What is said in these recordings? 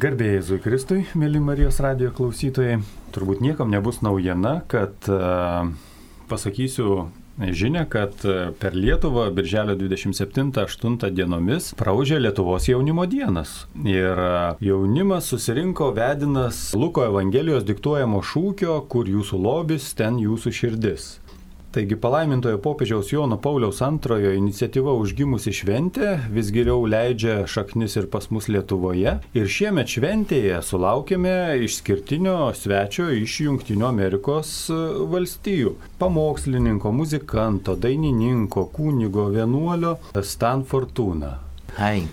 Garbė Jėzui Kristui, mėly Marijos radijo klausytojai, turbūt niekam nebus naujiena, kad pasakysiu žinią, kad per Lietuvą birželio 27-8 dienomis praūžė Lietuvos jaunimo dienas. Ir jaunimas susirinko vedinas Luko Evangelijos diktuojamo šūkio, kur jūsų lobis, ten jūsų širdis. Taigi palaimintojo popiežiaus Jono Pauliaus II iniciatyva užgimusi šventė vis geriau leidžia šaknis ir pas mus Lietuvoje. Ir šiemet šventėje sulaukėme išskirtinio svečio iš Jungtinių Amerikos valstijų. Pamokslininko, muzikanto, dainininko, kunigo, vienuolio Stan Fortuna. Hai.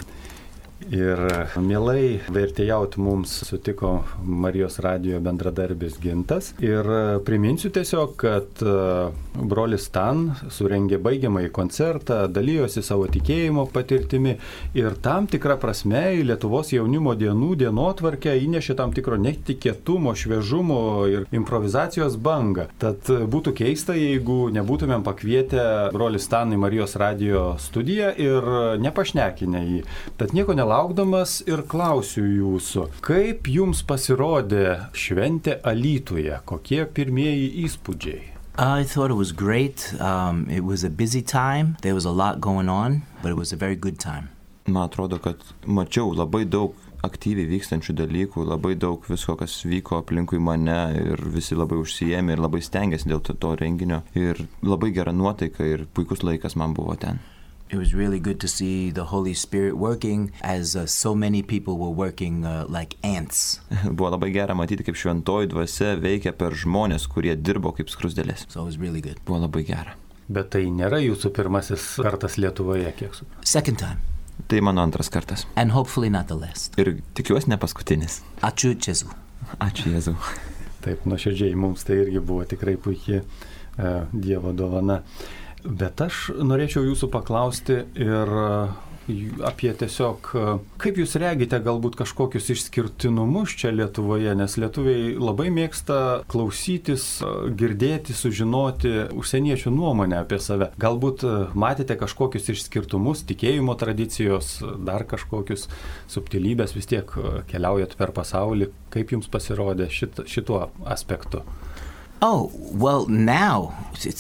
Ir mielai vertėjauti mums sutiko Marijos radijo bendradarbis Gintas. Ir priminsiu tiesiog, kad brolis Stan surengė baigiamąjį koncertą, dalyjosi savo tikėjimo patirtimi ir tam tikrą prasme į Lietuvos jaunimo dienų dienotvarkę įnešė tam tikro netikėtumo, šviežumo ir improvizacijos bangą. Tad būtų keista, jeigu nebūtumėm pakvietę brolį Stan į Marijos radijo studiją ir nepašnekinę jį. Tad nieko nelaukdamas ir klausiu jūsų, kaip jums pasirodė šventė Alytuje, kokie pirmieji įspūdžiai? I thought it was great. It was a busy time. There was a lot going on, but it was a very good time. Man atrodo, kad mačiau labai daug aktyviai vykstančių dalykų, labai daug visko, kas vyko aplinkui mane ir visi labai užsiėmė ir labai stengiasi dėl to renginio. Ir labai gera nuotaika ir puikus laikas man buvo ten. It was really good to see the Holy Spirit working as so many people were working like ants. Buvo labai gera matyti, kaip šventoji dvasia veikia per žmonės, kurie dirbo kaip skruzdėlės. So it was really good. Buvo labai gera. Bet tai nėra jūsų pirmasis kartas Lietuvoje, kiek su? Second time. Tai mano antras kartas. And hopefully not the last. Ir tikiuosi ne paskutinis. Ačiū Jėzui. Ačiū Jėzui. Taip, nuoširdžiai mums tai irgi buvo tikrai puikiai Dievo dovana. Bet aš norėčiau jūsų paklausti ir apie tiesiog, kaip jūs regite galbūt kažkokius išskirtinumus čia Lietuvoje, nes lietuviai labai mėgsta klausytis, girdėti, sužinoti užsieniečių nuomonę apie save. Galbūt matėte kažkokius išskirtumus, tikėjimo tradicijos, dar kažkokius subtilybės, vis tiek keliaujat per pasaulį. Kaip jums pasirodė šituo aspektu? Oh, well, now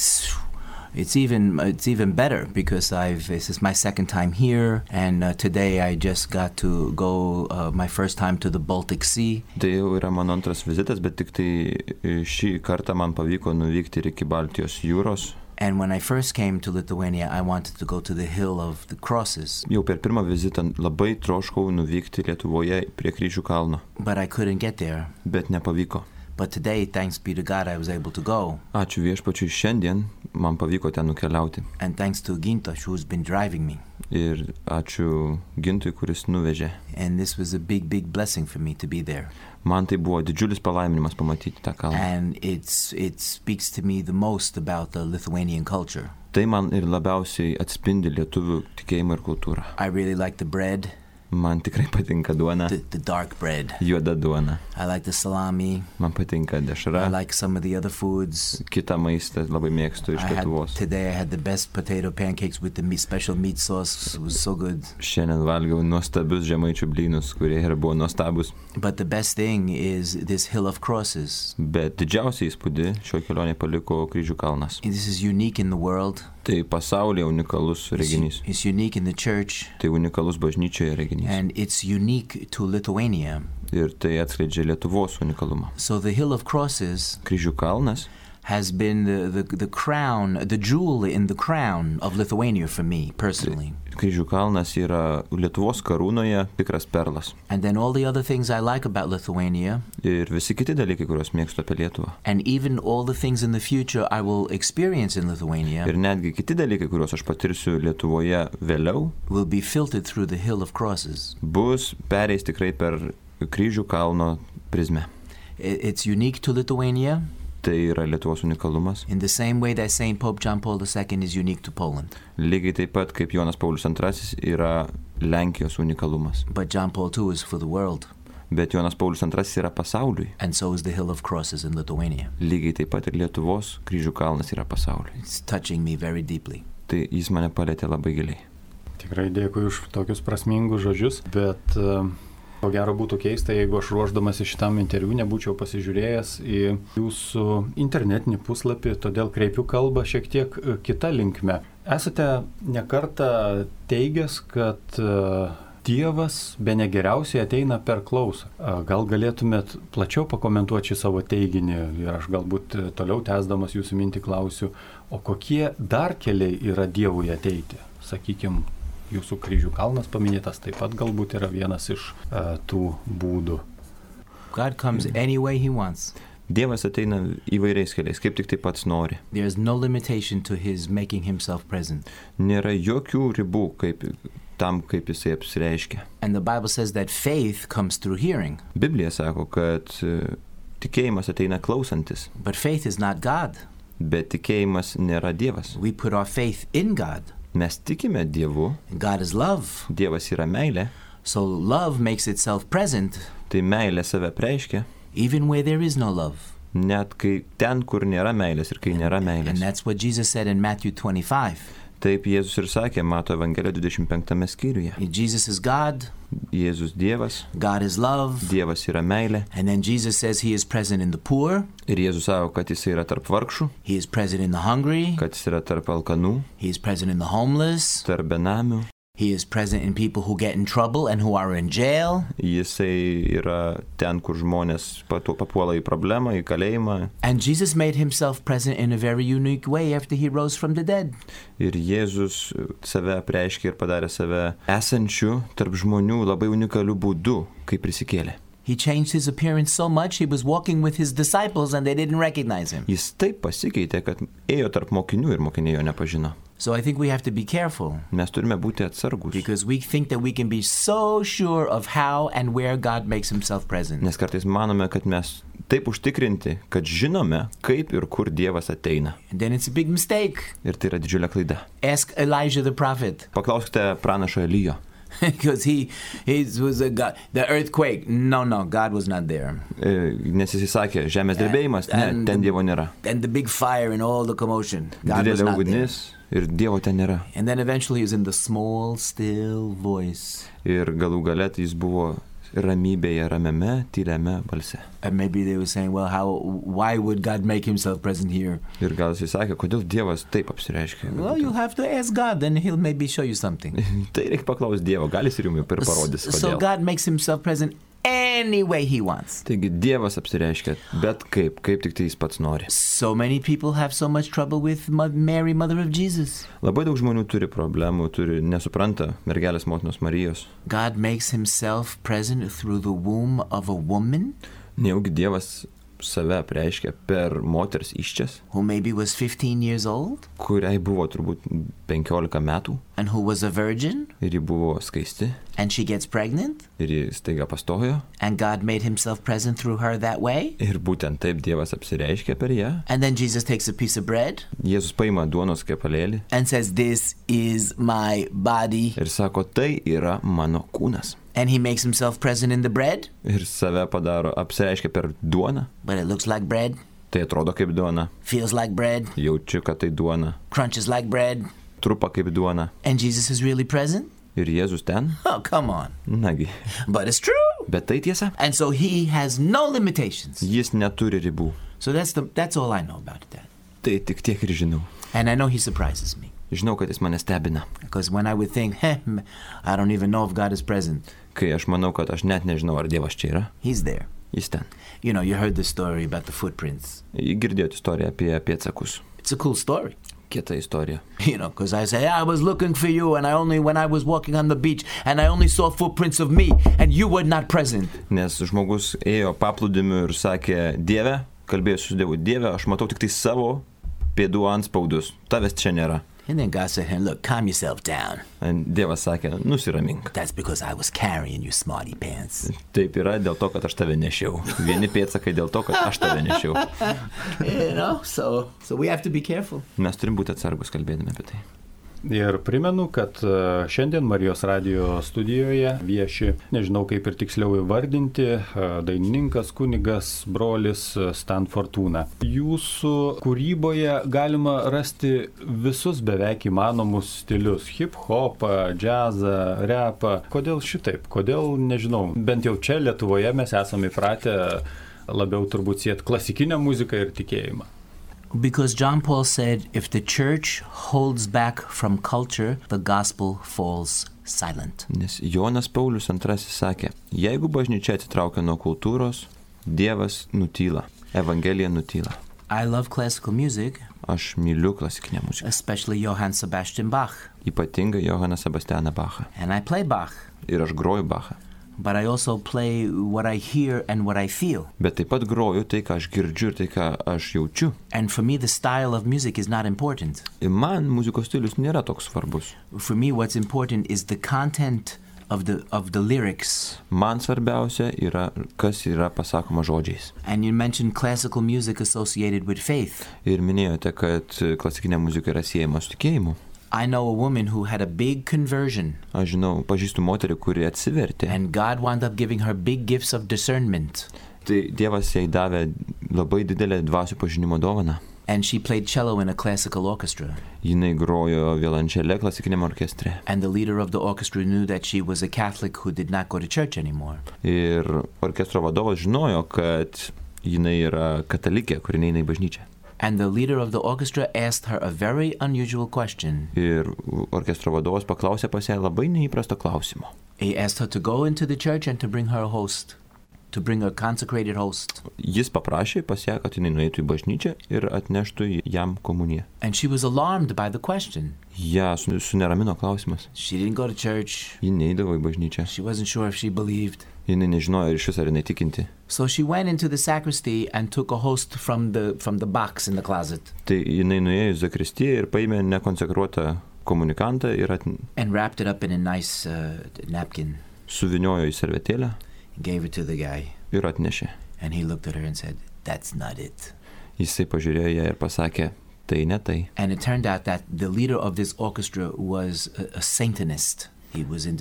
It's even better because this is my second time here, and today I just got to go my first time to the Baltic Sea. Tai jau yra mano antras vizitas, bet tik tai šį kartą man pavyko nuvykti ir iki Baltijos jūros. And when I first came to Lithuania, I wanted to go to the Hill of the Crosses. Jau per pirmą vizitą labai troškau nuvykti Lietuvoje prie Kryžių kalno. But I couldn't get there. Bet nepavyko. But today, thanks be to God, I was able to go. Ačiū viešpačiui, šiandien man pavyko ten nukeliauti. And thanks to Gintas, who's been driving me. Ir ačiū Gintui, kuris nuvežė. And this was a big blessing for me to be there. Man tai buvo didžiulis palaiminimas pamatyti tą kalną. And it speaks to me the most about the Lithuanian culture. Tai man ir labiausiai atspindi lietuvių tikėjimą ir kultūrą. I really like the bread. Man tikrai patinka duona. The dark bread. Juoda duona. I like the salami. Man patinka dešra. I like some of the other foods. Kitą maistą labai mėgstu iš Lietuvos. Today I had the best potato pancakes with the special meat sauce. It was so good. Šiandien valgiau nuostabius žemaičių blynus, kurie ir buvo nuostabus. But the best thing is this Hill of Crosses. Bet didžiausią įspūdį šio kelionė paliko Kryžių kalnas. This is unique in the world. Tai pasaulyje unikalus reginys. It's unique in the church. Tai unikalus bažnyčioje reginys. And it's unique to Lithuania. Ir tai atskleidžia Lietuvos unikalumą. So the Hill of Crosses Kryžių kalnas has been the crown, the jewel in the crown of Lithuania for me personally. Kryžių kalnas yra Lietuvos karūnoje tikras perlas. And then all the other things I like about Lithuania. Ir visi kiti dalykai, kuriuos mėgstu apie Lietuvą. And even all the things in the future I will experience in Lithuania. Ir netgi kiti dalykai, kuriuos aš patirsiu Lietuvoje vėliau, will be filtered through the Hill of Crosses. Bus pereis tikrai per Kryžių kalno prizmę. It's unique to Lithuania. Tai yra Lietuvos unikalumas. In the same way that Saint Pope John Paul II is unique to Poland. Lygiai taip pat kaip Jonas Paulius II yra Lenkijos unikalumas. But John Paul II is for the world. Bet Jonas Paulius II yra pasauliui. And so is the Hill of Crosses in Lithuania. Lygiai taip pat ir Lietuvos Kryžių kalnas yra pasauliui. It's touching me very deeply. Tai jis mane palietė labai giliai. Tikrai dėkui už tokius prasmingus žodžius, bet Ko gero būtų keista, jeigu aš ruoždamasi šitam interviu nebūčiau pasižiūrėjęs į jūsų internetinį puslapį, todėl kreipiu kalbą šiek tiek kita linkme. Esate nekartą teigęs, kad Dievas bene geriausiai ateina per klausą. Gal galėtumėt plačiau pakomentuoti šį savo teiginį ir aš galbūt toliau tęsdamas jūsų mintį klausiu, o kokie dar keliai yra Dievui ateiti? Sakykime, jūsų kryžių kalnas paminėtas taip pat galbūt yra vienas iš tų būdų. God comes any way he wants. Dievas ateina įvairiais keliais, kaip tik tai pats nori. There's no limitation to his making himself present. Nėra jokių ribų tam, kaip jisai apsireiškia. And the Bible says that faith comes through hearing. Biblija sako, kad tikėjimas ateina klausantis. But faith is not God. Bet tikėjimas nėra Dievas. We put our faith in God. Mes tikime Dievu. God is love. Dievas yra meilė. So love makes itself present. Tai meilė save preiškia. Even where there is no love. Net kai ten, kur nėra meilės ir kai nėra meilės. And that's what Jesus said in Matthew 25. Taip Jėzus ir sakė Mato Evangelijoje 25 skyriuje. Jesus is God. Jėzus Dievas. God is love. Dievas yra meilė. And then Jesus says he is present in the poor. Ir Jėzus sako, kad jis yra tarp vargšų. He is present in the hungry. Kad jis yra tarp alkanų. He is present in the homeless. Tarp benamių. He is present in people who get in trouble and who are in jail. Jisai yra ten, kur žmonės papuola į problemą, į kalėjimą. And Jesus made himself present in a very unique way after he rose from the dead. Ir Jėzus save apreiškė ir padarė save esančiu tarp žmonių labai unikaliu būdu, kai prisikėlė. He changed his appearance so much, he was walking with his disciples and they didn't recognize him. Jis taip pasikeitė, kad ėjo tarp mokinių ir mokiniai jo nepažino. So I think we have to be careful. Mes turime būti atsargus. Because we think that we can be so sure of how and where God makes himself present. Nes kartais manome, kad mes taip užtikrinti, kad žinome, kaip ir kur Dievas ateina. And then it's a big mistake. Ir tai yra didžiulė klaida. Ask Elijah the prophet. Paklauskite pranašo Elijo. Because he was a God. The earthquake. No, God was not there. Nes jis sakė, žemės drebėjimas, ne, ten Dievo nėra. And the big fire and all the commotion. God was not there. Ir Dievo ten nėra. And then eventually he was in the small, still voice. Ir galų gale jis buvo ramybėje, ramiame, tyliame balse. And maybe they were saying, well, why would God make himself present here? Ir gal jis sakė, kodėl Dievas taip apsireiškia? Well, you have to ask God, then he'll maybe show you something. Tai reikia paklausti Dievo, gal jis ir jums ir parodys, kodėl. So God makes himself present any way he wants. Taigi Dievas apsireiškia, bet kaip tik tai jis pats nori. So many people have so much trouble with Mary, mother of Jesus. Labai daug žmonių turi problemų, nesupranta mergelės motinos Marijos. God makes himself present through the womb of a woman. Nejaugi Dievas save apreiškia per moters įsčias, who maybe was 15 years old, kuriai buvo turbūt 15 metų, and who was a virgin, ir ji buvo skaisti, and she gets pregnant, ir ji staiga pastojo, and God made himself present through her that way, ir būtent taip Dievas apsireiškia per ją, and then Jesus takes a piece of bread, Jėzus paima duonos kepalėlį, and says, this is my body, ir sako, tai yra mano kūnas. And he makes himself present in the bread. Ir save padaro, apsireiškia per duoną. But it looks like bread. Tai atrodo kaip duona. Feels like bread. Jaučiu, kad tai duona. Crunches like bread. Trupa kaip duona. And Jesus is really present? Ir Jėzus ten? Oh, come on. Nagi. But it's true. Bet tai tiesa. And so he has no limitations. Jis neturi ribų. So that's all I know about that. Tai tik tiek ir žinau. And I know he surprises me. Žinau, kad jis mane stebina. Because when I would think, I don't even know if God is present. Kai aš manau, kad aš net nežinau, ar Dievas čia yra. He's there. Jis ten. You know, you heard the story about the footprints. Girdėjot istoriją apie pėdsakus. It's a cool story. Kieta istorija. You know, because I say, I was looking for you, and when I was walking on the beach, and I only saw footprints of me, and you were not present. Nes žmogus ėjo paplūdimiu ir sakė, Dieve, kalbėjo su Dievu, Dieve, aš matau tik tai savo pėdų antspaudus, tavęs čia nėra. And then God said, hey, look, calm yourself down. And Dievas sakė, nusiramink. That's because I was carrying you, smarty pants. Taip yra dėl to, kad aš tave nešiau. Vieni pėdsakai dėl to, kad aš tave nešiau. You know, so we have to be careful. Mes turim būti atsargus kalbėdami apie tai. Ir primenu, kad šiandien Marijos radijo studijoje vieši, nežinau kaip ir tiksliau įvardinti, dainininkas, kunigas, brolis Stan Fortuna. Jūsų kūryboje galima rasti visus beveik įmanomus stilius - hip-hopą, džiazą, repą. Kodėl šitaip? Kodėl, nežinau, bent jau čia Lietuvoje mes esame įpratę labiau turbūt sieti klasikinę muziką ir tikėjimą. Because John Paul said, if the church holds back from culture, the gospel falls silent. Nes Jonas Paulius II sakė, jeigu bažnyčia atsitraukia nuo kultūros, Dievas nutyla, Evangelija nutyla. I love classical music. Aš myliu klasikinę muziką. Especially Johann Sebastian Bach. Ypatingai Johanną Sebastianą Bachą. And I play Bach. Ir aš groju Bachą. But I also play what I hear and what I feel. Bet taip pat groju tai, ką aš girdžiu ir tai, ką aš jaučiu. And for me, the style of music is not important. Ir man muzikos stilius nėra toks svarbus. For me, what's important is the content of the lyrics. Man svarbiausia yra, kas yra pasakoma žodžiais. And you mentioned classical music associated with faith. Ir minėjote, kad klasikinė muzika yra siejama su tikėjimu. I know a woman who had a big conversion. Aš žinau, pažįstu moterį, kuri atsivertė. And God wound up giving her big gifts of discernment. Tai Dievas jai davė labai didelę dvasių pažinimo dovaną. And she played cello in a classical orchestra. Jinai grojo violončele klasikiniame orkestre. And the leader of the orchestra knew that she was a Catholic who did not go to church anymore. Ir orkestro vadovas žinojo, kad jinai yra katalikė, kuri neina į bažnyčią. And the leader of the orchestra asked her a very unusual question. Ir orkestro vadovas paklausė pas ją labai neįprasto klausimo. He asked her to go into the church and to bring her a host, to bring a consecrated host. Jis paprašė pas ją, kad jinai nueitų į bažnyčią ir atneštų jam komuniją. And she was alarmed by the question. Ja suneramino klausimas. She didn't go to church. Ji neidavo į bažnyčią. She wasn't sure if she believed. Jinai nežinojo iš vis ar jinai tikinti. So she went into the sacristy and took a host from the box in the closet. Tai jinai nuėjo į zakristiją ir paėmė nekonsekruotą komunikantą ir and wrapped it up in a nice napkin. Suvyniojo į servetėlę. Gave it to the guy. Ir atnešė. And he looked at her and said, "That's not it." Jisai pažiūrėjo ją ir pasakė, tai ne tai. And it turned out that the leader of this orchestra was a Satanist. He was into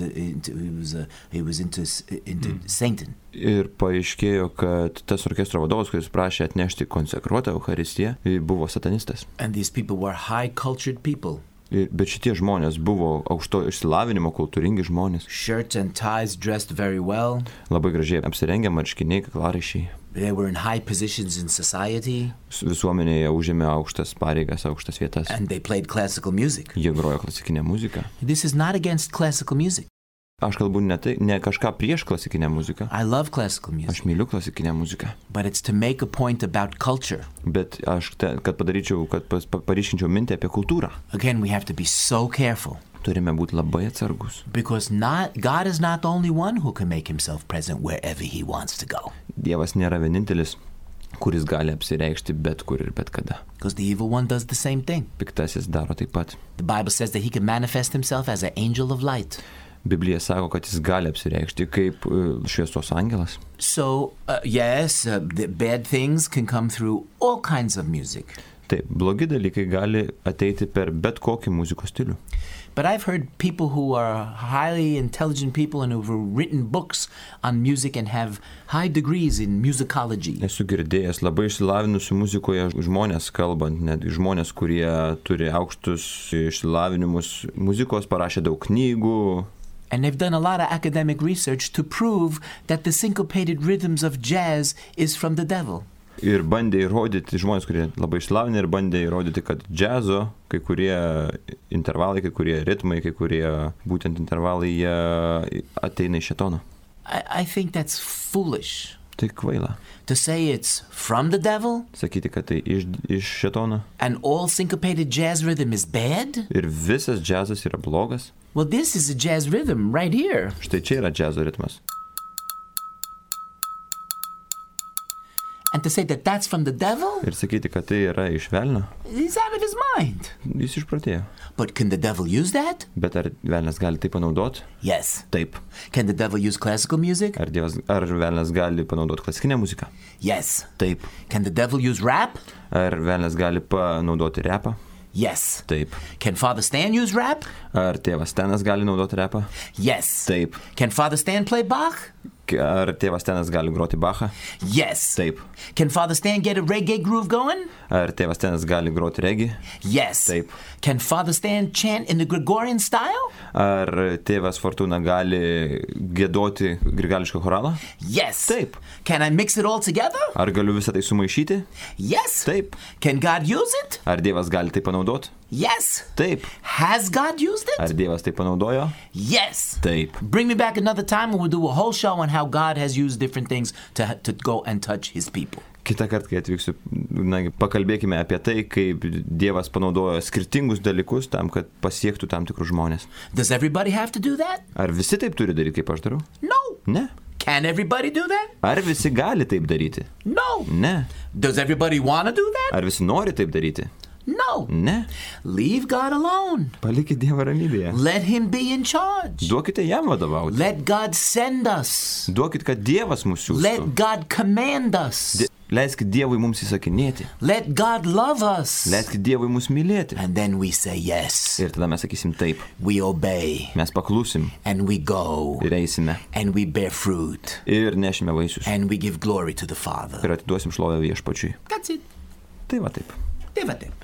Satan. Ir paaiškėjo, kad tas orkestro vadovas, kuris prašė atnešti konsekruotą Eucharistiją, buvo satanistas. And these people were high cultured people. Bet šitie žmonės buvo aukšto išsilavinimo, kultūringi žmonės. Shirts and ties, dressed very well. Labai gražiai apsirengę, marškiniai, kaklaraiščiai. They were in high positions in society. Visuomenėje užėmė aukštas pareigas, aukštas vietas. And they played classical music. Jie grojo klasikinę muziką. This is not against classical music. Aš kalbu ne kažką prieš klasikinę muziką. I love classical music. Aš myliu klasikinę muziką. But it's to make a point about culture. Bet aš kad paryškinčiau mintį apie kultūrą. Again, we have to be so careful. Turime būti labai atsargus. Because God is not the only one who can make himself present wherever he wants to go. Dievas nėra vienintelis, kuris gali apsireikšti bet kur ir bet kada. Because the evil one does the same thing. Piktasis daro taip pat. The Bible says that he can manifest himself as an angel of light. Biblija sako, kad jis gali apsireikšti kaip šviesos angelas. So, the bad things can come through all kinds of music. Taip, blogi dalykai gali ateiti per bet kokį muzikos stilių. But I've heard people who are highly intelligent people and who've written books on music and have high degrees in musicology. Esu girdėjęs labai išsilavinusių muzikoje žmonės kalbant, netgi žmonės, kurie turi aukštus išsilavinimus muzikos, parašė daug knygų. And they've done a lot of academic research to prove that the syncopated rhythms of jazz is from the devil. Ir bandė įrodyti, žmonės, kurie labai išsilavinę, ir bandė įrodyti, kad džiazo, kai kurie intervalai, kai kurie ritmai, kai kurie būtent intervalai, jie ateina iš šėtono. I think that's foolish. Tai kvaila. To say it's from the devil? Sakyti, kad tai iš šėtono. And all syncopated jazz rhythm is bad? Ir visas džiazas yra blogas. Well, this is a jazz rhythm right here. Štai čia yra džiazo ritmas. And to say that that's from the devil? Ir sakyti, kad tai yra iš velnio. He's out of his mind. Jis išprotėjo. But can the devil use that? Bet ar velnias gali tai panaudoti? Yes. Taip. Can the devil use classical music? Ar velnias gali panaudoti klasikinę muziką? Yes. Taip. Can the devil use rap? Ar velnias gali panaudoti repą? Yes. Taip. Can Father Stan use rap? Ar tėvas Stanas gali naudoti repą? Yes. Taip. Can Father Stan play Bach? Ar tėvas Stanas gali groti Bachą? Yes. Taip. Can Father Stan get a reggae groove going? Ar tėvas Stanas gali groti regį? Yes. Taip. Can Father Stan chant in the Gregorian style? Ar tėvas Fortuna gali giedoti grigališką choralą? Yes. Taip. Can I mix it all together? Ar galiu visą tai sumaišyti? Yes. Taip. Can God use it? Ar Dievas gali tai panaudoti? Yes. Taip. Has God used it? Ar Dievas tai panaudojo? Yes. Taip. Bring me back another time and we'll do a whole show on how God has used different things to go and touch his people. Kitą kartą, kai atvyksiu, pakalbėkime apie tai, kaip Dievas panaudojo skirtingus dalykus tam, kad pasiektų tam tikrus žmonės. Does everybody have to do that? Ar visi taip turi daryti, kaip aš darau? No. Ne. Can everybody do that? Ar visi gali taip daryti? No. Ne. Does everybody want to do that? Ar visi nori taip daryti? No. Ne. Leave God alone. Palikit Dievą ramybėje. Let him be in charge. Duokite jam vadovauti. Let God send us. Duokit, kad Dievas mus siųstų. Let God command us. Leiskit Dievui mums įsakinėti. Let God love us. Leiskit Dievui mus mylėti. And then we say yes. Ir tada mes sakysim taip. We obey. Mes paklusim. And we go. Ir eisime. And we bear fruit. Ir nešime vaisius. And we give glory to the Father. Ir atiduosim šlovę Viešpačiui. That's it. Tai va taip. Tai va taip.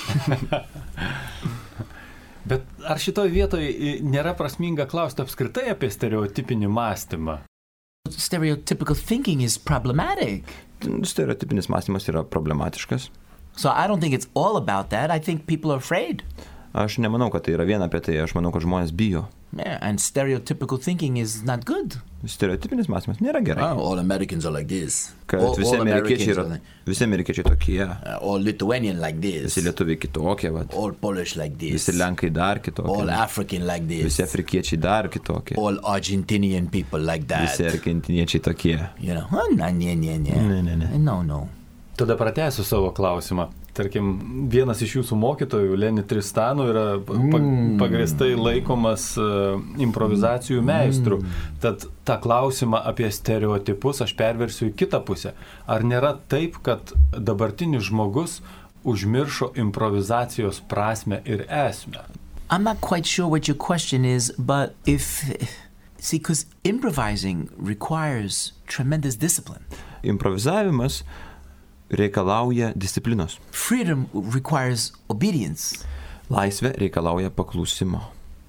Bet ar šitoj vietoj nėra prasminga klausti apskritai apie stereotipinį mąstymą? Stereotypical thinking is problematic. Stereotipinis mąstymas yra problematiškas. So I don't think it's all about that. I think people are afraid. Aš nemanau, kad tai yra viena apie tai. Aš manau, kad žmonės bijo. Yeah, and stereotypical thinking is not good. Stereotipinis mąstymas nėra gerai. Oh, all Americans are like this. Kad visi amerikiečiai tokie. All Lithuanian like this. Visi lietuviai kitokie. Vat. All Polish like this. Visi lenkai dar kitokie. All African like this. Visi afrikiečiai dar kitokie. All Argentinian people like that. Visi argentiniečiai tokie. You know, no. Tada pratęsiu savo klausimą. Tarkim, vienas iš jūsų mokytojų, Leni Tristano, yra pagrįstai laikomas improvizacijų meistrų. Tad tą klausimą apie stereotipus aš perversiu į kitą pusę. Ar nėra taip, kad dabartinis žmogus užmiršo improvizacijos prasmę ir esmę? I'm not quite sure what your question is, but because improvising requires tremendous discipline. Improvizavimas reikalauja disciplinos. Freedom requires obedience. Laisvė reikalauja paklusimo.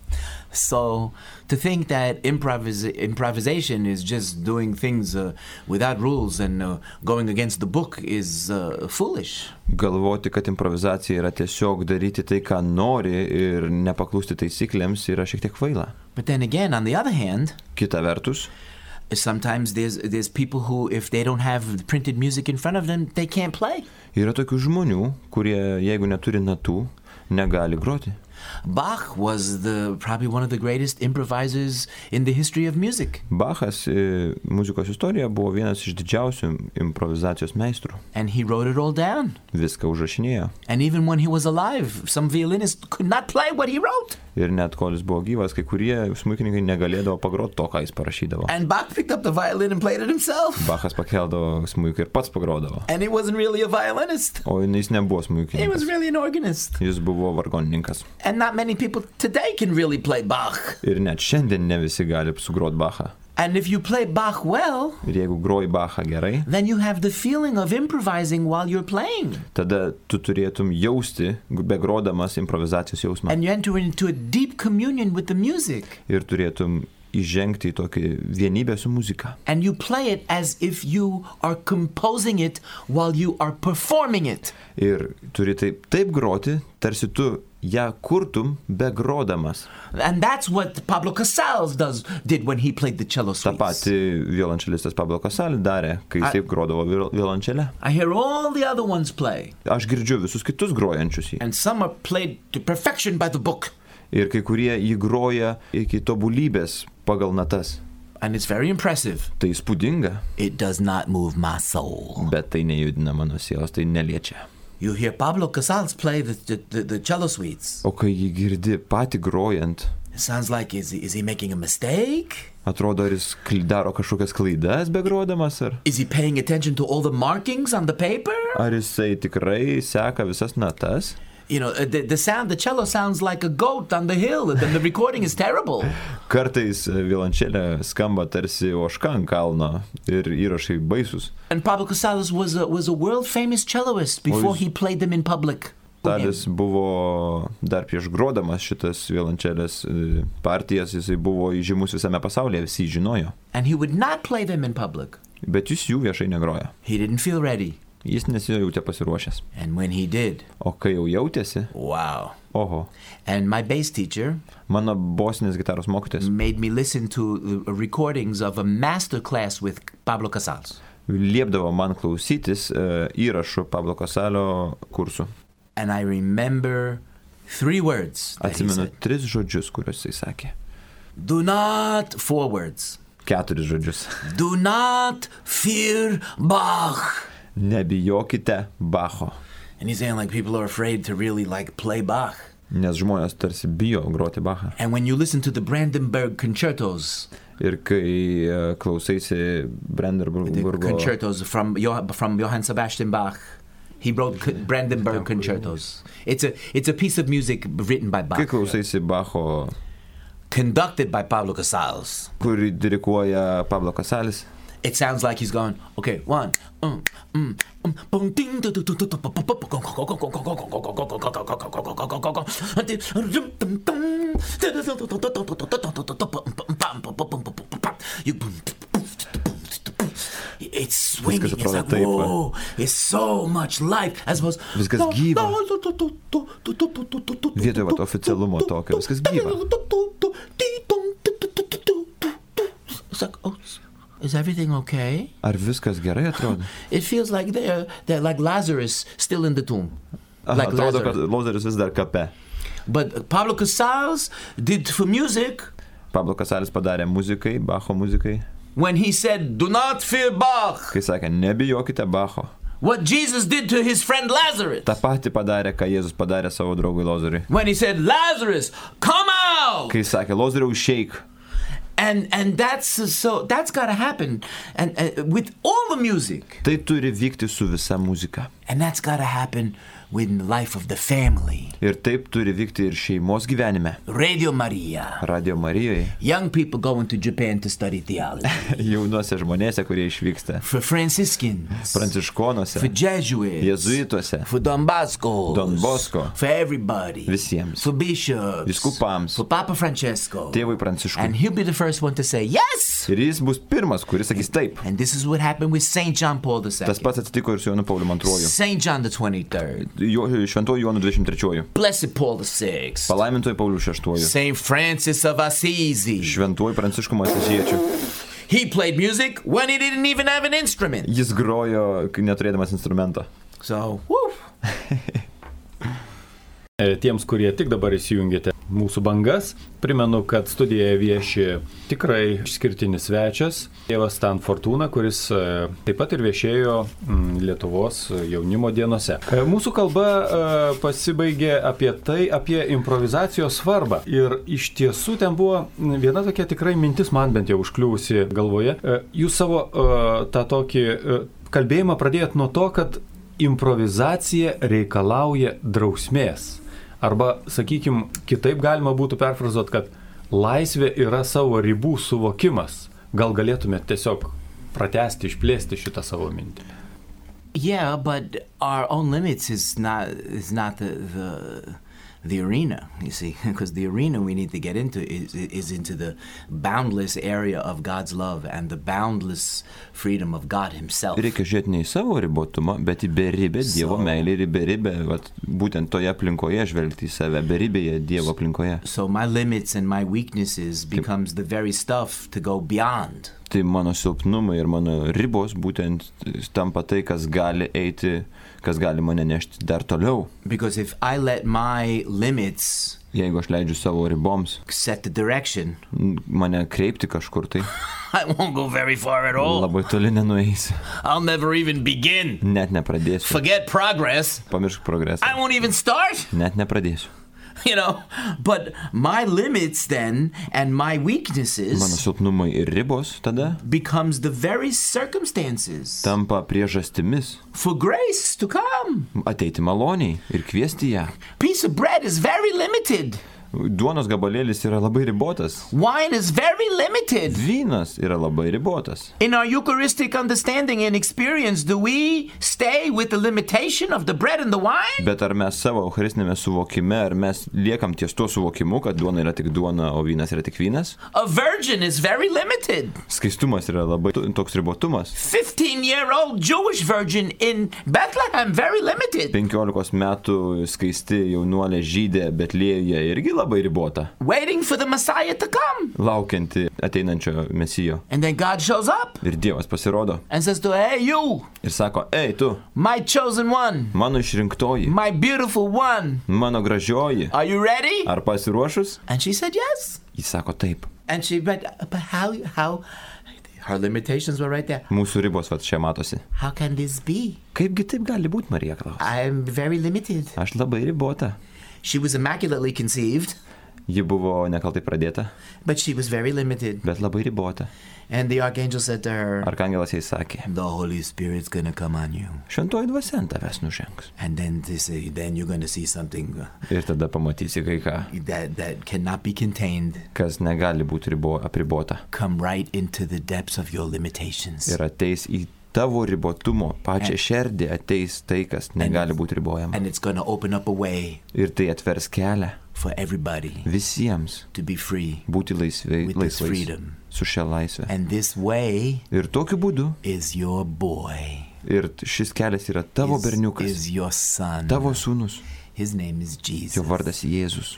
So to think that improvisation is just doing things without rules and going against the book is foolish. Galvoti, kad improvizacija yra tiesiog daryti tai, ką nori ir nepaklusti taisyklėms yra šiek tiek kvaila. But then again, on the other hand, kita vertus, sometimes there's people who, if they don't have printed music in front of them, they can't play. Yra tokių žmonių, kurie, jeigu neturi natų, negali groti. Bach was probably one of the greatest improvisers in the history of music. Bachas muzikos istorijoje buvo vienas iš didžiausių improvizacijos meistrų. And he wrote it all down. Viską užrašinėjo. And even when he was alive, some violinists could not play what he wrote. Ir net kol jis buvo gyvas, kai kurie smuikininkai negalėdavo pagroti to, ką jis parašydavo. And Bach picked up the violin and played it himself. Bachas pakeldavo smuiką ir pats pagrodavo. And he wasn't really a violinist. O jis nebuvo smuikininkas. He was really an organist. Jis buvo vargonininkas. And not many people today can really play Bach. Ir net šiandien ne visi gali sugroti Bachą. And if you play Bach well, ir jeigu groji Bachą gerai, then you have the feeling of improvising while you're playing. Tada tu turėtum jausti, begrodamas improvizacijos jausmą. And you enter into a deep communion with the music. Ir turėtum įžengti į tokį vienybę su muzika. And you play it as if you are composing it while you are performing it. Ir turi taip groti, tarsi tu ją kurtum begrodamas. And that's what Pablo Casals did when he played the cello suites. Ta pati violončelistas Pablo Casals darė, kai jis taip grodavo violončelę. I hear all the other ones play. Aš girdžiu visus kitus grojančius jį. And some are played to perfection by the book. Ir kai kurie jį groja iki tobulybės pagal natas. And it's very impressive. Tai įspūdinga. It does not move my soul. Bet tai nejudina mano sielos, tai neliečia. You hear Pablo Casals play the cello suites. O kai jį girdi patį grojant, it sounds like is he making a mistake? Atrodo, ar jis daro kažkokias klaidas begrodamas, ar? Is he paying attention to all the markings on the paper? Ar jisai tikrai seka visas natas? You know, the cello sounds like a goat on the hill, and the recording is terrible. Kartais violončelė skamba tarsi ožka ant kalno ir įrašai baisus. And Pablo Casals was a world famous celloist before he played them in public. Talis buvo dar prieš grodamas šitas violončelės partijas, jisai buvo įžymus visame pasaulyje, visi žinojo. And he would not play them in public. Bet jis jų viešai negrojo. He didn't feel ready. Jis nesijautė pasiruošęs. And when he did, o kai jau jautėsi, wow. Oho. And my bass teacher, mano bosinės gitaros mokytojas, made me listen to recordings of a master class with Pablo Casals. Liepdavo man klausytis įrašų Pablo Casalio kursų. And I remember 3 words that he Atsimenu said. 3 žodžius, kuriuos jis sakė. Do not, 4 words. 4 žodžius. Do not fear Bach. Nebijokite Bacho. And he's saying like people are afraid to really like play Bach. Nes žmonės tarsi bijo groti Bachą. And when you listen to the Brandenburg concertos, ir kai klausaisi Brandenburgo concertos from Johann Sebastian Bach, he wrote Brandenburg concertos. It's a piece of music written by Bach. Kai klausaisi Bacho, conducted by Pablo Casals, kurį diriguoja Pablo Casalis, it sounds like he's going, okay, 1, it's swinging, it's like, whoa, it's so much life, as opposed, viskas gyva. Vietoj vat oficialumo tokio, viskas gyva. It's like, oh, is everything okay? Ar viskas gerai atrodo? It feels like they're like Lazarus still in the tomb. Like atrodo, kad Lazarus vis dar kape. But Pablo Casals did for music. Pablo Casalis padarė muzikai, Bacho muzikai. When he said, do not fear Bach. Kai sakė, nebijokite Bacho. What Jesus did to his friend Lazarus. Ta pati padarė, ką Jėzus padarė savo draugui Lazarui. When he said, Lazarus, come out. Kai sakė, Lazariau, išeik. And that's got to happen and with all the music. Tai turi vykti su visa muzika. And that's got to happen with the life of the family. Ir taip turi vykti ir šeimos gyvenime. Radio Maria. Radio Marijoje. Young people going to Japan to study theology. Jaunuose žmonėse, kurie išvyksta. For Franciscans. Pranciškonuose. For Jesuits. Jėzuituose. For Don Bosco. Don Bosco. For everybody. Visiems. For bishops. Vyskupams. For Papa Francesco. Tėvui Pranciškui. And he'll be the first one to say yes. Ir jis bus pirmas, kuris sakys taip. And this is what happened with Saint John Paul II. Tas pats atsitiko ir su Jonu Pauliu II. Saint John the 23rd. Šventuoju Jonu 23. Blessed Paul VI. Palaimintoju Pauliu VI. Saint Francis of Assisi. Šventuoju Pranciškumi Asiziečiu. He played music when he didn't even have an instrument. Jis grojo, neturėdamas instrumento. So, woo. Tiems, kurie tik dabar įsijungėte mūsų bangas, primenu, kad studijoje vieši tikrai išskirtinis svečias, tėvas Stan Fortuna, kuris taip pat ir viešėjo Lietuvos jaunimo dienose. Mūsų kalba pasibaigė apie improvizacijos svarbą. Ir iš tiesų ten buvo viena tokia tikrai mintis, man bent jau užkliuvusi galvoje. Jūs savo tą tokį kalbėjimą pradėjot nuo to, kad improvizacija reikalauja drausmės. Arba, sakykime, kitaip galima būtų perfrazuoti, kad laisvė yra savo ribų suvokimas. Gal galėtumėte tiesiog pratęsti, išplėsti šitą savo mintį? Yeah, but our own limits is not the arena, you see, because the arena we need to get into is into the boundless area of God's love and the boundless freedom of God himself. Reikia žiūrėti ne į savo ribotumą, bet į beribę Dievo meilę ir į beribę, būtent toje aplinkoje žvelgti į save, beribėje Dievo aplinkoje. So my limits and my weaknesses becomes the very stuff to go beyond. Tai mano silpnumai ir mano ribos būtent tampa tai, kas gali eiti, kas gali mane nešti dar toliau. Because if I let my limits Jeigu aš leidžiu savo riboms set the direction, mane kreipti kažkur tai, I won't go very far at all. labai toli nenueisiu. I'll never even begin. Net nepradėsiu. Forget progress. Pamiršk progresą. I won't even start. Net nepradėsiu. But my limits then and my weaknesses Mano silpnumai ir ribos tada becomes the very circumstances tampa priežastimis for grace to come. ateiti maloniai ir kviesti ją. Piece of bread is very limited. Duonos gabalėlis yra labai ribotas. Wine is very limited. Vynas yra labai ribotas. In our Eucharistic understanding and experience, do we stay with the limitation of the bread and the wine? Bet ar mes savo eucharistinėme suvokime, ar mes liekam ties tuo suvokimu, kad duona yra tik duona, o vynas yra tik vynas? A virgin is very limited. Skaistumas yra labai toks ribotumas. 15-year-old Jewish virgin in Bethlehem, very limited. 15 metų skaisti jaunuolė žydė Betlėjuje irgi labai ribota. Waiting for the Messiah to come. Laukianti ateinančio Mesijo. And then God shows up. Ir Dievas pasirodo. And says to her, hey, you. Ir sako, ei tu, My chosen one. mano išrinktoji, My beautiful one. mano gražioji. Are you ready? Ar pasiruošus? And she said yes. Jis sako taip. And but how, her limitations were right there. Mūsų ribos vat čia matosi. How can this be? Kaipgi taip gali būti, Marija klausia? I am very limited. Aš labai ribota. She was immaculately conceived, Ji buvo nekaltai pradėta, but she was very limited. bet labai ribota. And the archangel said to her, Arkangelas jai sakė, the Holy Spirit's going to come on you. šventoji dvasia ant tavęs nužengs. And then then you're going to see something Ir tada pamatysi kai ką, that cannot be contained. kas negali būti apribota. Come right into the depths of your limitations. Ir ateis į tavo ribotumo, pačią širdį ateis tai, kas negali būti ribojama. And it's going to open up a way Ir tai atvers kelią for everybody visiems to be free būti with this laisvais freedom. su šia laisvė. And this way Ir tokiu būdu, is your boy. ir šis kelias yra tavo berniukas, Is your son. tavo sūnus, His name is Jesus. jo vardas Jėzus.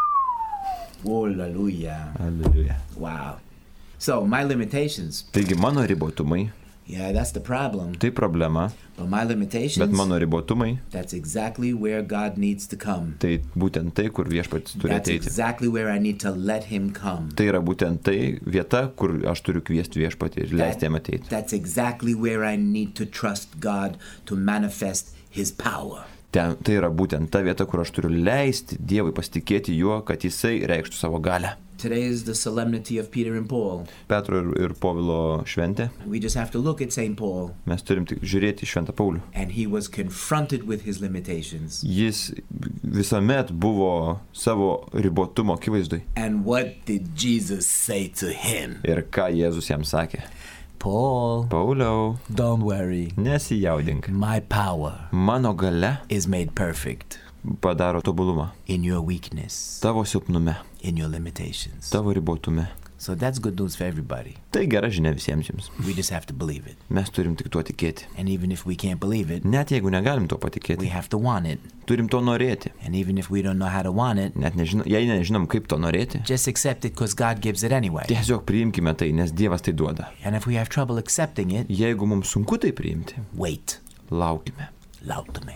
Hallelujah. Aleliuja. Wow. So my limitations. Taigi mano ribotumai, Yeah, that's the problem. tai problema, But my limitations, bet mano ribotumai, that's exactly where God needs to come. tai būtent tai, kur viešpats turi That's ateiti. exactly where I need to let him come. Tai yra būtent tai vieta, kur aš turiu kviesti viešpatį ir leisti jam ateiti. That's exactly where I need to trust God to manifest his power. Tai yra būtent ta vieta, kur aš turiu leisti Dievui pasitikėti juo, kad jisai reikštų savo galią. Today is the solemnity of Peter and Paul. Petro ir Povilo šventė. We just have to look at St. Paul. Mes turim tik žiūrėti į Šventą Paulių. And he was confronted with his limitations. Jis visuomet buvo savo ribotumo akivaizdui. And what did Jesus say to him? Ir ką Jėzus jam sakė? Paul, Pauliau, don't worry. nesijaudink. My power Mano galia is made perfect padaro tobulumą. in your weakness, Tavo silpnume, in your limitations. tavo ribotume. So that's good news for everybody. Tai gera žinia visiems jums. We just have to believe it. Mes turim tik tuo tikėti. And even if we can't believe it, Net jeigu negalim to we patikėti, have to want it. turim to norėti. And even if we don't know how to want it, Net jei nežinom, kaip to norėti, just accept it because God gives it anyway. tiesiog priimkime tai, nes Dievas tai duoda. And if we have trouble accepting it, Jeigu mums sunku tai priimti, wait. laukime. Lauktume.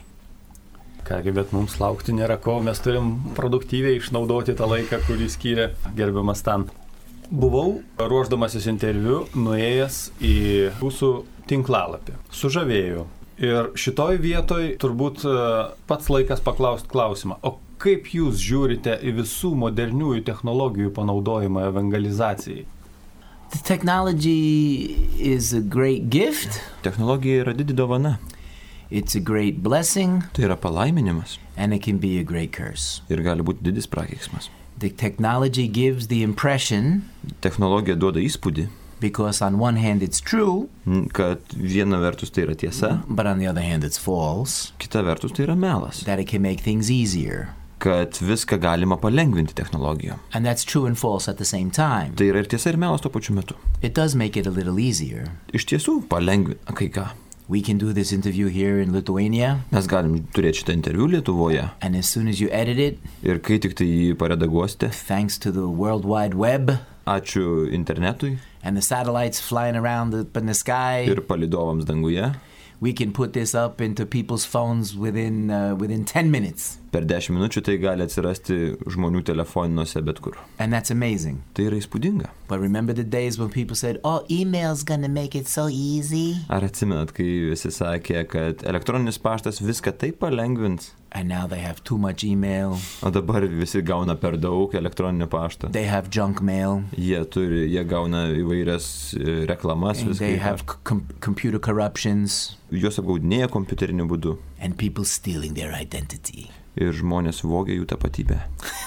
Kągi, bet mums laukti nėra ko, mes turim produktyviai išnaudoti tą laiką, kurį skyrė gerbiamas Stan. Buvau, ruošdamasis interviu, nuėjęs į jūsų tinklalapį. Sužavėjau. Ir šitoj vietoj turbūt pats laikas paklausti klausimą, o kaip jūs žiūrite į visų moderniųjų technologijų panaudojimą evangelizacijai? The technology is a great gift. Technologija yra didi dovana. It's a great blessing, Tai yra palaiminimas and it can be a great curse. ir gali būti didis prakeiksmas. The technology gives the impression, Technologija duoda įspūdį, because on one hand it's true, kad viena vertus tai yra tiesa, but on the other hand it's false, kita vertus tai yra melas. that it can make things easier. Kad viską galima palengvinti technologijom. And that's true and false at the same time. Tai yra ir tiesa, ir melas tuo pačiu metu. It does make it a little easier. Iš tiesų palengvina kai ką. We can do this interview here in Lithuania, Mes galim turėti šitą interviu Lietuvoje and as soon as you edit it, ir kai tik tai jį paredaguosite, thanks to the World Wide Web, ačiū internetui, and the satellites flying around in the sky. Ir palydovams danguje. We can put this up into people's phones within 10 minutes. Per 10 minučių tai gali atsirasti žmonių telefonuose bet kur. And that's amazing. Tai yra įspūdinga. But remember the days when people said, oh, email's gonna make it so easy? Ar atsimenat, kai visi sakė, kad elektroninis paštas viską taip palengvins? And now they have too much email. O dabar visi gauna per daug elektroninio pašto. They have junk mail. Jie gauna įvairias reklamas. And they have computer corruptions. Juos apgaudinėja kompiuteriniu būdu. And people stealing their identity. Ir žmonės vogia jų tapatybę.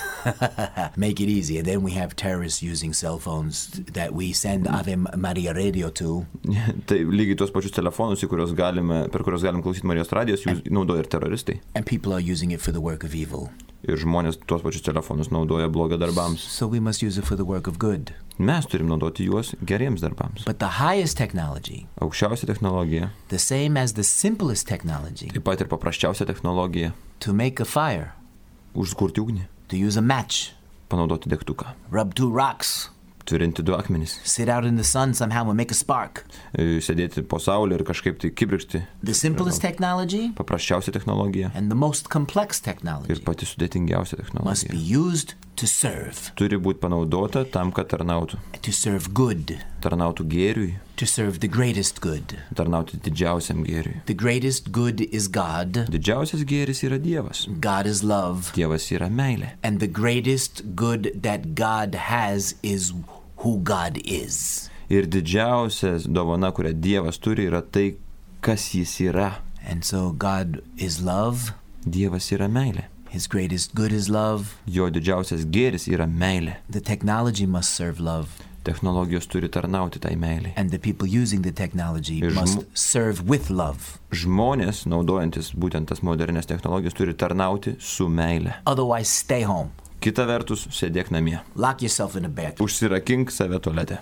Make it easy. And then we have terrorists using cell phones that we send Ave Maria radio to. Tai lygiai tuos pačius telefonus, per kuriuos galim klausyti Marijos radijos, jų naudoja ir teroristai. And people are using it for the work of evil. Ir žmonės tuos pačius telefonus naudoja blogio darbams. So we must use it for the work of good. Mes turim naudoti juos geriems darbams. But the highest technology, aukščiausia technologija, the same as the simplest technology, taip pat ir paprasčiausia technologija, to make a fire, užkurti ugnį, to use a match, panaudoti degtuką, rub 2 rocks, tvirinti 2 akmenis, sit out in the sun somehow and make a spark. Sėdėti po saulę ir kažkaip tai kibirkšti. The simplest technology, paprasčiausia technologija, and the most complex technology, ir pati sudėtingiausia technologija, must be used to serve. Turi būti panaudota tam, kad tarnautų. To serve good. Tarnautų gėriui. To serve the greatest good. Tarnauti didžiausiam gėriui. The greatest good is God. Didžiausias gėris yra Dievas. God is love. Dievas yra meilė. And the greatest good that God has is who God is. Ir didžiausias dovana, kurią Dievas turi, yra tai, kas jis yra. And so God is love. Dievas yra meilė. His greatest good is love. Jo didžiausias gėris yra meilė. The technology must serve love. Technologijos turi tarnauti tai meilei. And the people using the technology must serve with love. Žmonės, naudojantis būtent tas modernės technologijos, turi tarnauti su meile. Otherwise, stay home. Kita vertus, sėdėk namie. Lock yourself in a bed. Užsirakink save tualete.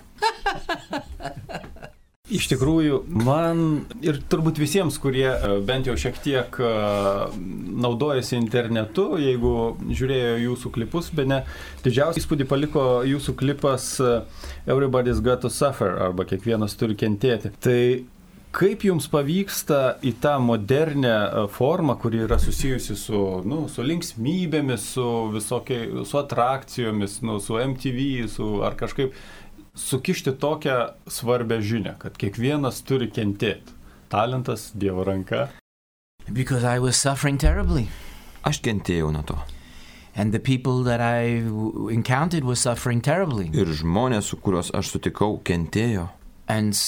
Iš tikrųjų, man ir turbūt visiems, kurie bent jau šiek tiek naudojasi internetu, jeigu žiūrėjo jūsų klipus, bene didžiausią įspūdį paliko jūsų klipas Everybody's Got to Suffer, arba kiekvienas turi kentėti. Tai kaip jums pavyksta į tą modernę formą, kuri yra susijusi su linksmybėmis, su atrakcijomis, su MTV, ar kažkaip sukišti tokią svarbę žinią, kad kiekvienas turi kentėti. Talentas, Dievo ranka. Because I was suffering terribly. Aš kentėjau nuo to. And the people that I encountered were suffering terribly. Ir žmonės, su kuriuos aš sutikau, kentėjo. And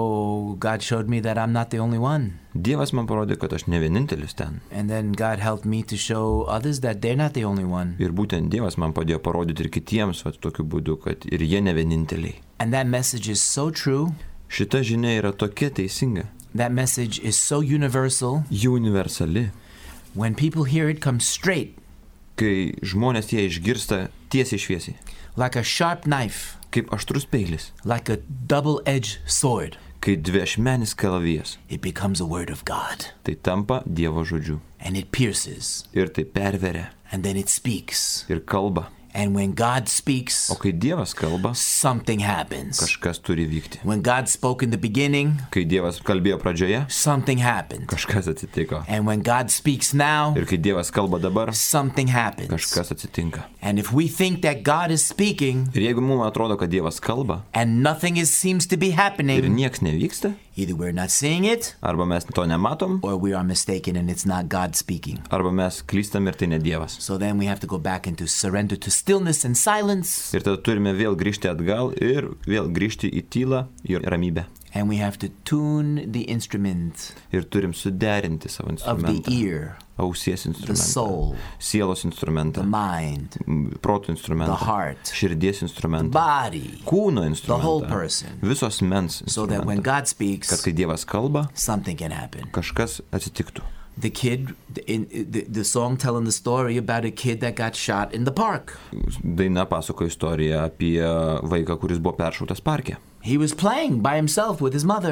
so God showed me that I'm not the only one. Dievas man parodė, kad aš ne vienintelis ten. And then God helped me to show others that they're not the only one. Ir būtent Dievas man padėjo parodyti ir kitiems tokiu būdu, kad ir jie ne vieninteliai. And that message is so true. Šita žinia yra tokia teisinga. That message is so universal. Ji universali. When people hear it come straight. Kai žmonės ją išgirsta tiesiai šviesiai. Like a sharp knife. Kaip aštrus peilis. Like a double-edged sword. Kai dviašmenis kalavijas. It becomes a word of God. Tai tampa Dievo žodžiu. And it pierces. Ir tai perveria. And then it speaks. Ir kalba. And when God speaks, o kai Dievas kalba, something happens. Kažkas turi vykti. When God spoke in the beginning, kai Dievas kalbėjo pradžioje, something happened. Kažkas atsitiko. And when God speaks now, ir kai Dievas kalba dabar, something happens. Kažkas atsitinka. And if we think that God is speaking, ir jeigu mums atrodo, kad Dievas kalba, and nothing seems to be happening, ir nieks nevyksta, either we're not seeing it, arba mes to nematom, or we are mistaken and it's not God speaking. Arba mes klystam ir tai ne Dievas. So then we have to go back into surrender to stillness and silence. Ir tada turime vėl grįžti atgal ir vėl grįžti į tylą ir ramybę. And we have to tune the instrument. Ir turim suderinti savo instrumentą. Of the ear. Ausies instrumentą. The soul. Sielos instrumentą. The mind. Proto instrumentą. The heart. Širdies instrumentą. The body. Kūno instrumentą. The whole person. Visos mens instrumentą. So that when God speaks, kad kai Dievas kalba, something can happen. Kažkas atsitiktų. The kid, the song telling the story about a kid that got shot in the park. Daina pasako istoriją apie vaiką, kuris buvo peršautas parke. He was playing by himself with his mother.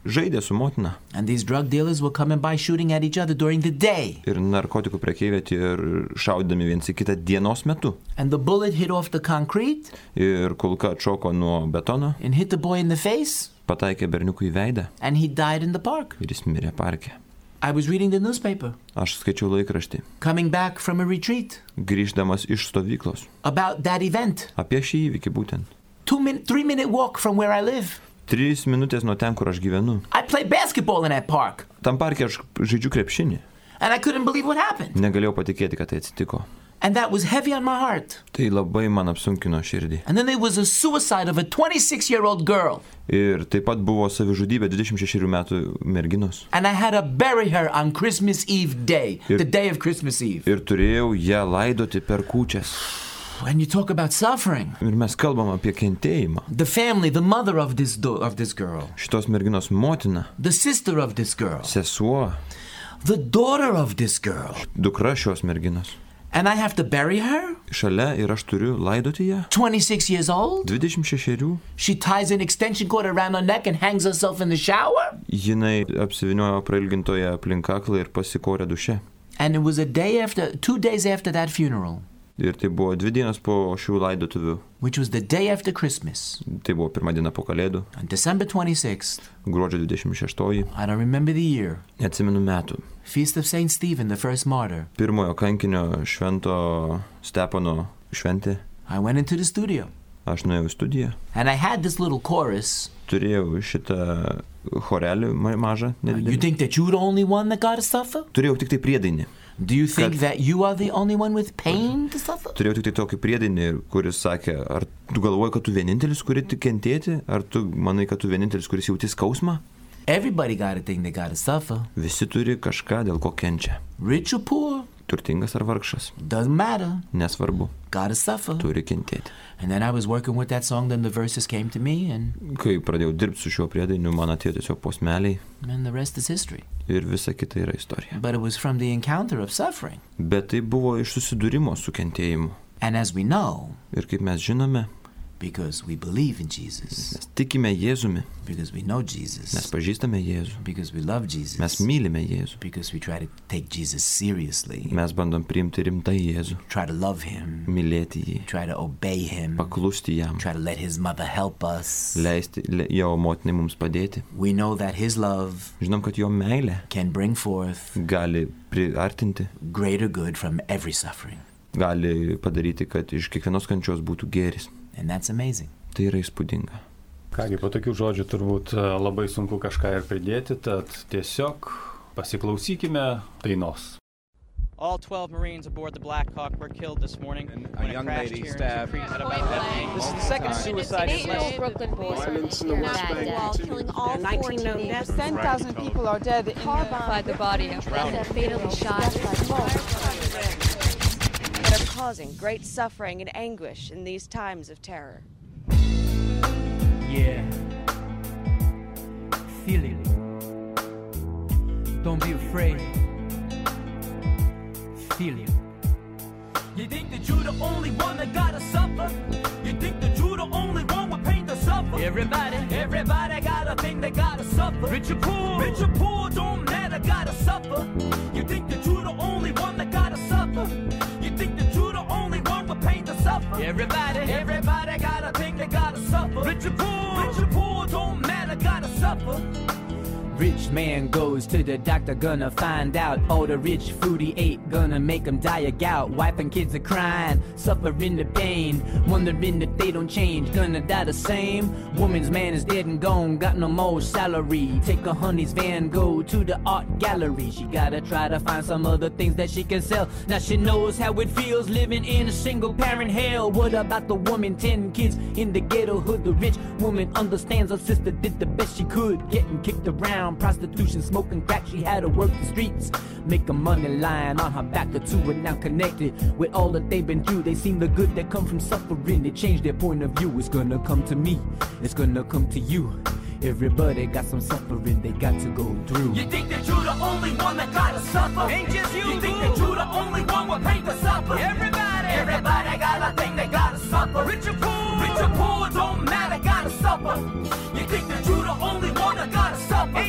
žaidė su motina. And these drug dealers were coming by shooting at each other during the day. Ir narkotikų prekeiviai ir šaudami viens į kitą dienos metu. And the bullet hit off the concrete. Ir kulka atšoko nuo betono. And hit the boy in the face. Pataikė berniukui į veidą. And he died in the park. Ir jis mirė parke. I was reading the newspaper. Aš skaičiau laikraštį. Coming back from a retreat. Grįždamas iš stovyklos. About that event. Apie šį įvykį būtent. 3-minute walk from where I live. 3 minutės nuo ten, kur aš gyvenu. I play basketball in that park. Tam parke aš žaidžiu krepšinį. And I couldn't believe what happened. Negalėjau patikėti, kad tai atsitiko. And that was heavy on my heart. Tai labai man apsunkino širdį. And then there was a suicide of a 26-year-old girl. Ir taip pat buvo savižudybė 26 metų merginos. And I had to bury her on Christmas Eve day, the day of Christmas Eve. Ir turėjau ją laidoti per kūčias. When you talk about suffering. Ir mes kalbam apie kentėjimą. The family, the mother of this girl. Šitos merginos motina. The sister of this girl. Sesuo. The daughter of this girl. Dukra šios merginos. And I have to bury her? Šalia ir aš turiu laidoti ją. 26 years old? 26. She ties an extension cord around her neck and hangs herself in the shower? Jinai apsiviniojo prailgintoje aplink kaklą ir pasikorė duše. And it was 2 days after that funeral. Ir tai buvo 2 dienos po šių laidotuvių. Which was the day after Christmas. Tai buvo pirma diena po Kalėdų. On December 26th. Gruodžio 26. I don't remember the year. Neatsimenu metų. Feast of Saint Stephen, the first martyr. Pirmojo kankinio švento Stepono šventė. I went into the studio. Aš nuėjau į studiją. And I had this little chorus. Turėjau šitą chorelį mažą. You think that you're the only one that got to suffer? Turėjau tik tai priedainį. Do you think that you are the only one with pain to suffer? Turėjau tik tai tokį priedainį, kuris sakė, ar tu galvoji, kad tu vienintelis, kuri tik kentėti, ar tu manai, kad tu vienintelis, kuris jauti skausmą? Everybody got a thing they got to suffer. Visi turi kažką, dėl ko kenčia. Rich or poor? Turtingas ar vargšas? Doesn't matter. Nesvarbu. Gotta suffer. Turi kentėti. And then I was working with that song, then the verses came to me and... Kai pradėjau dirbti su šiuo priedainiu, man atėjo tiesiog posmeliai. And the rest is history. Ir visa kita yra istorija. But it was from the encounter of suffering. Bet tai buvo iš susidūrimo su kentėjimu. And as we know... Ir kaip mes žinome... Because we believe in Jesus. Mes tikime Jėzumi. Because we know Jesus. Mes pažįstame Jėzų. Because we love Jesus. Mes mylime Jėzų. Because we try to take Jesus seriously. Mes bandom priimti rimtai Jėzų. Try to love him. Mylėti jį. Try to obey him. Paklusti jam. Try to let his mother help us. Leisti jo motinai mums padėti. We know that his love Žinom, kad jo meilė can bring forth gali priartinti greater good from every suffering. Gali padaryti, kad iš kiekvienos kančios būtų gėris. And that's amazing. Tai yra įspūdinga. Kągi, po tokių žodžių turbūt labai sunku kažką ir pridėti, tad tiesiog pasiklausykime dainos. All 12 Marines aboard the Black Hawk were killed this morning when it crashed here in Supreme at about 11. This is the second suicide in less than Brooklyn boys killing all 14 known deaths. 10,000 people are dead in Find the body of fatally shot by that are causing great suffering and anguish in these times of terror. Yeah. Feel it. Don't be afraid. Feel it. You think that you're the only one that gotta suffer? You think that you're the only one with pain to suffer? Everybody got a thing they gotta suffer. Rich or poor, don't matter, gotta suffer. You think that you're the only one that gotta suffer? You think that you're the only one with pain to suffer? Everybody got a thing they gotta suffer. Rich or poor, don't matter, gotta suffer. Rich man goes to the doctor, gonna find out all the rich food he ate, gonna make him die of gout. Wife and kids are crying, suffering the pain, wondering if they don't change, gonna die the same. Woman's man is dead and gone, got no more salary. Take her honey's van, go to the art gallery. She gotta try to find some other things that she can sell. Now she knows how it feels living in a single parent hell. What about the woman, 10 kids in the ghetto hood? The rich woman understands her sister did the best she could, getting kicked around. Prostitution, smoking crack, she had to work the streets. Make a money lying on her back, the two are now connected. With all that they've been through, they seen the good that come from suffering. They changed their point of view. It's gonna come to me, it's gonna come to you. Everybody got some suffering they got to go through. You think that you're the only one that gotta suffer? Ain't just you. You think that you're the only one with pain to suffer? Everybody got a thing they gotta suffer. Rich or poor, don't matter, gotta suffer. You think that you're the only one that gotta suffer?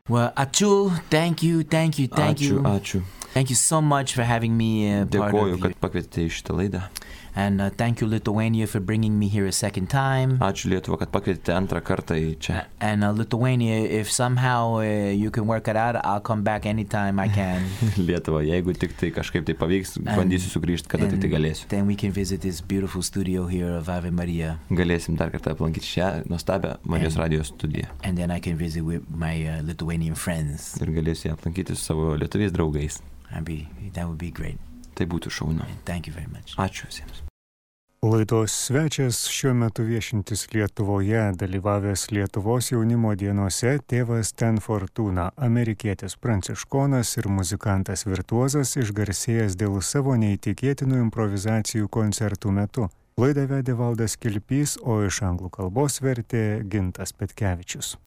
Well, ačiū, thank you. Ačiū. Thank you so much for having me part Dėkoju, of kad pakvietėte į šitą laidą. And thank you, Lithuania, for bringing me here a second time. Ačiū Lietuva, kad pakvietėte antrą kartą į čia. And Lithuania, if somehow you can work it out, I'll come back anytime I can. Lietuva, jeigu tik tai kažkaip tai pavyks, bandysiu sugrįžti, kada tai galėsiu. Then we can visit this beautiful studio here of Ave Maria. Galėsim dar kartą aplankyti šią nuostabią Marijos radijos studiją. And then I can visit with my Lithuanian friends. Ir galėsiu ją aplankyti su savo lietuviais draugais. That would be great. Tai būtų šaunu. Thank you very much. Ačiū visiems. Laidos svečias šiuo metu viešintis Lietuvoje, dalyvavęs Lietuvos jaunimo dienose, tėvas Ten Fortuna, amerikietis pranciškonas ir muzikantas virtuozas, išgarsėjęs dėl savo neįtikėtinų improvizacijų koncertų metu. Laidą vedė Valdas Kilpys, o iš anglų kalbos vertė Gintas Petkevičius.